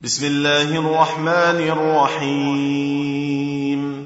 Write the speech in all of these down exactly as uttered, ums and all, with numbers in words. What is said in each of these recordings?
بسم الله الرحمن الرحيم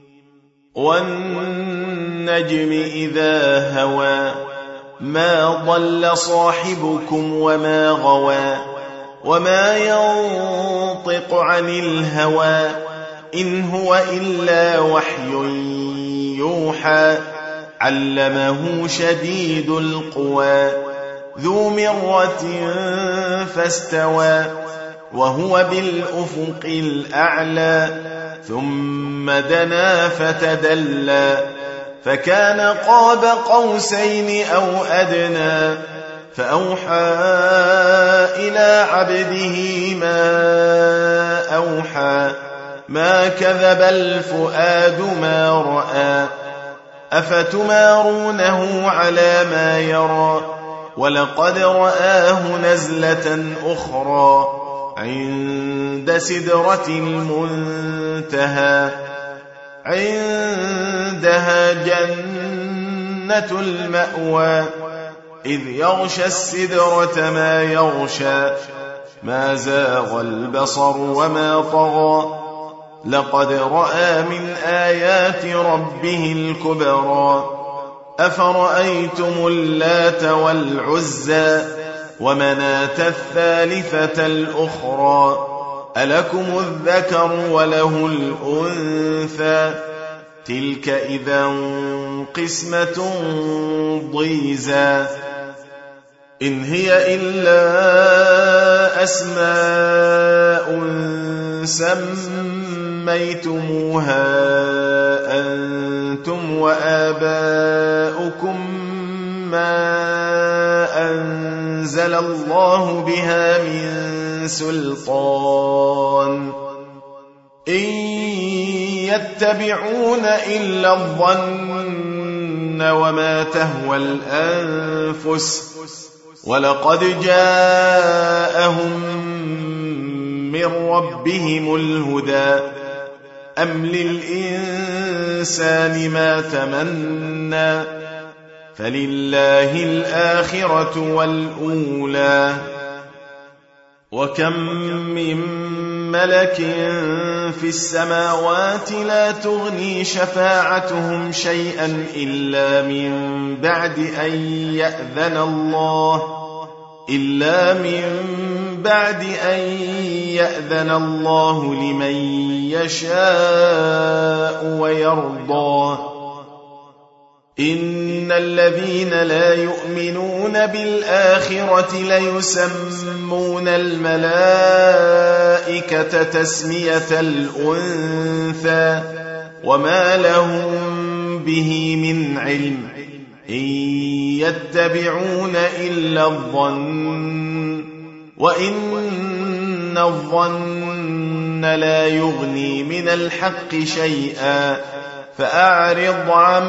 والنجم إذا هوى ما ضل صاحبكم وما غوى وما ينطق عن الهوى إن هو إلا وحي يوحى علمه شديد القوى ذو مرة فاستوى وهو بالأفق الأعلى ثم دنا فتدلى فكان قاب قوسين أو أدنى فأوحى إلى عبده ما أوحى ما كذب الفؤاد ما رأى أفتمارونه على ما يرى ولقد رآه نزلة أخرى عند سدرة المنتهى عندها جنة المأوى إذ يغشى السدرة ما يغشى ما زاغ البصر وما طغى لقد رأى من آيات ربه الكبرى أفرأيتم اللات والعزى ومناة الثالثة الأخرى ألكم الذكر وله الأنثى تلك إذا قسمة ضيزى إن هي إلا أسماء سميتموها أنتم وآباؤكم ما أنزل الله بها من سلطان إن يتبعون إلا الظن وما تهوى الأنفس ولقد جاءهم من ربهم الهدى أم للإنسان ما تمنى فلله الآخرة والأولى وكم من ملك في السماوات لا تغني شفاعتهم شيئا إلا من بعد أن يأذن الله إلا من بعد أن يأذن الله لمن يشاء ويرضى إن الذين لا يؤمنون بالآخرة ليسمون الملائكة تسمية الأنثى وما لهم به من علم إن يتبعون إلا الظن وإن الظن لا يغني من الحق شيئا فأعرض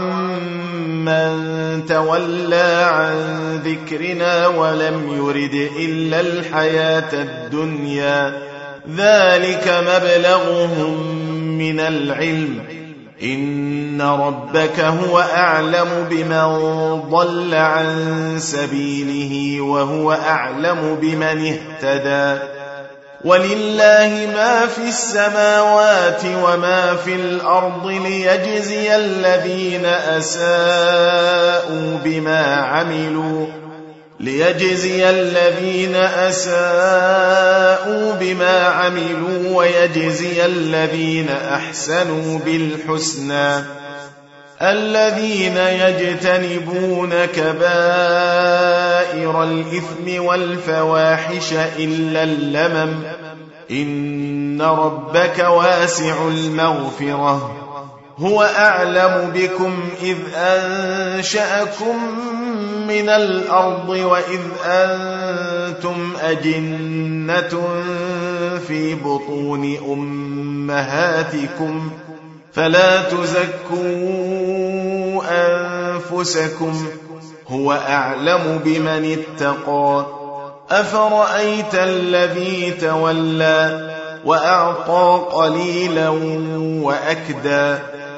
عمن تولى عن ذكرنا ولم يرد إلا الحياة الدنيا ذلك مبلغهم من العلم إن ربك هو أعلم بمن ضل عن سبيله وهو أعلم بمن اهتدى ولله ما في السماوات وما في الأرض ليجزي الذين أساءوا بما عملوا ليجزي الذين أساءوا بما عملوا ويجزي الذين أحسنوا بالحسنى الذين يجتنبون كبائر الإثم والفواحش إلا اللمم إن ربك واسع المغفرة هو أعلم بكم إذ أنشأكم من الأرض وإذ أنتم أجنة في بطون أمهاتكم فلا تزكوا أنفسكم هو أعلم بمن اتقى أفرأيت الذي تولى وأعطى قليلا وأكدى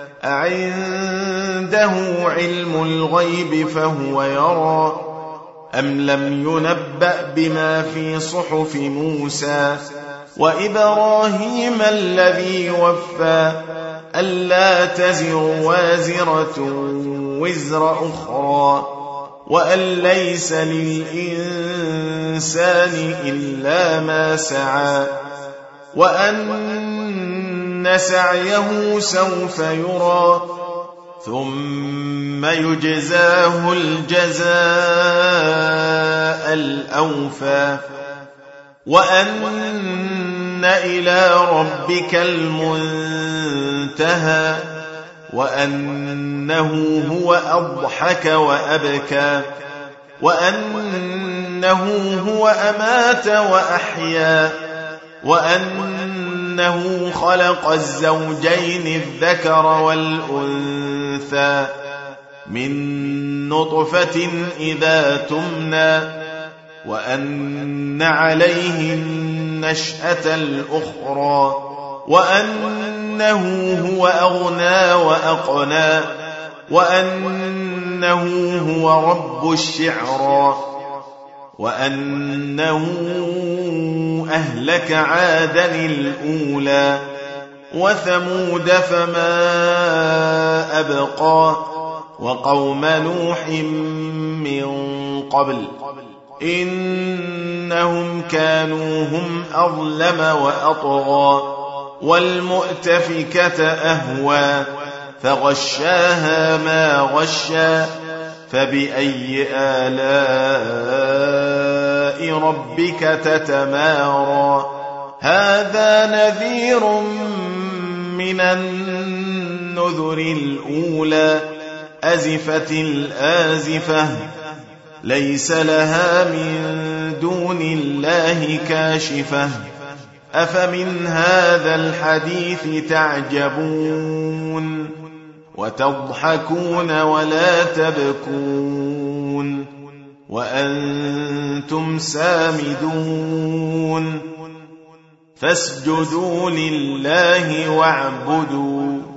أعنده علم الغيب فهو يرى أم لم ينبأ بما في صحف موسى وإبراهيم الذي وفى ألا تزر وازرة وزر أخرى وأن ليس للإنسان إلا ما سعى وأن سعيه سوف يرى ثم يجزاه الجزاء الأوفى وأن إلى ربك المنتهى وأنه هو أضحك وأبكى وأنه هو أمات وأحيا وأنه خلق الزوجين الذكر والأنثى من نطفة إذا تمنى وأن عليه النشأة الأخرى وأنه هو أغنى وأقنى وأنه هو رب الشعرى وأنه أهلك عادا الأولى وثمود فما أبقى وقوم نوح من قبل إنهم كانوا هم أظلم وأطغى والمؤتفكة أهوى فغشاها ما غشى فبأي آلاء ربك تتمارى هذا نذير من النذر الأولى أزفت الآزفة ليس لها من دون الله كاشفة أفمن هذا الحديث تعجبون وتضحكون ولا تبكون وأنتم سامدون فاسجدوا لله واعبدوا